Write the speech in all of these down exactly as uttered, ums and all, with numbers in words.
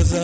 gaza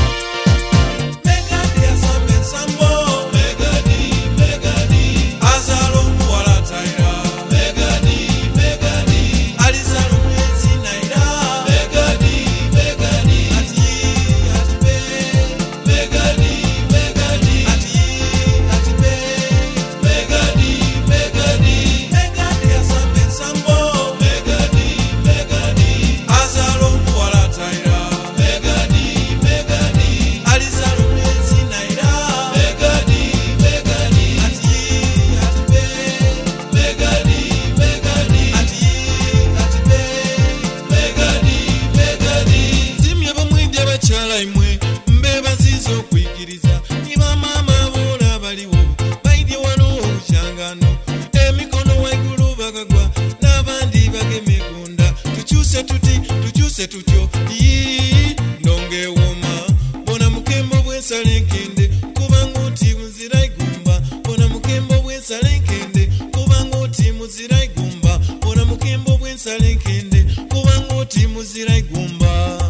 Megadi asambe sambo Megadi Megadi azalo muwala taira Megadi Megadi alizalo mwezi naira Megadi Megadi ati ati be Megadi Megadi ati ati be Megadi Megadi Megadi asambe sambo Megadi Megadi azalo muwala taira Megadi Megadi alizalo mwezi naira Megadi Megadi ati ati be Megadi Megadi ati ati be Megadi Megadi zimye bamwidya bachala imwe mbeba zizo kwikiriza niba mama bona baliwo baidye wano obukyangano emikono waigulu bagagwa n'abandi bagemegunda tukyuse tuti tukyuse tutyo Yii, ndonge woma bona mukembo bwensalenkende kubanga oti muzira igumba bona mukembo bwensalenkende kubanga oti muzira igumba bona mukembo bwensalenkende kubanga oti muzira igumba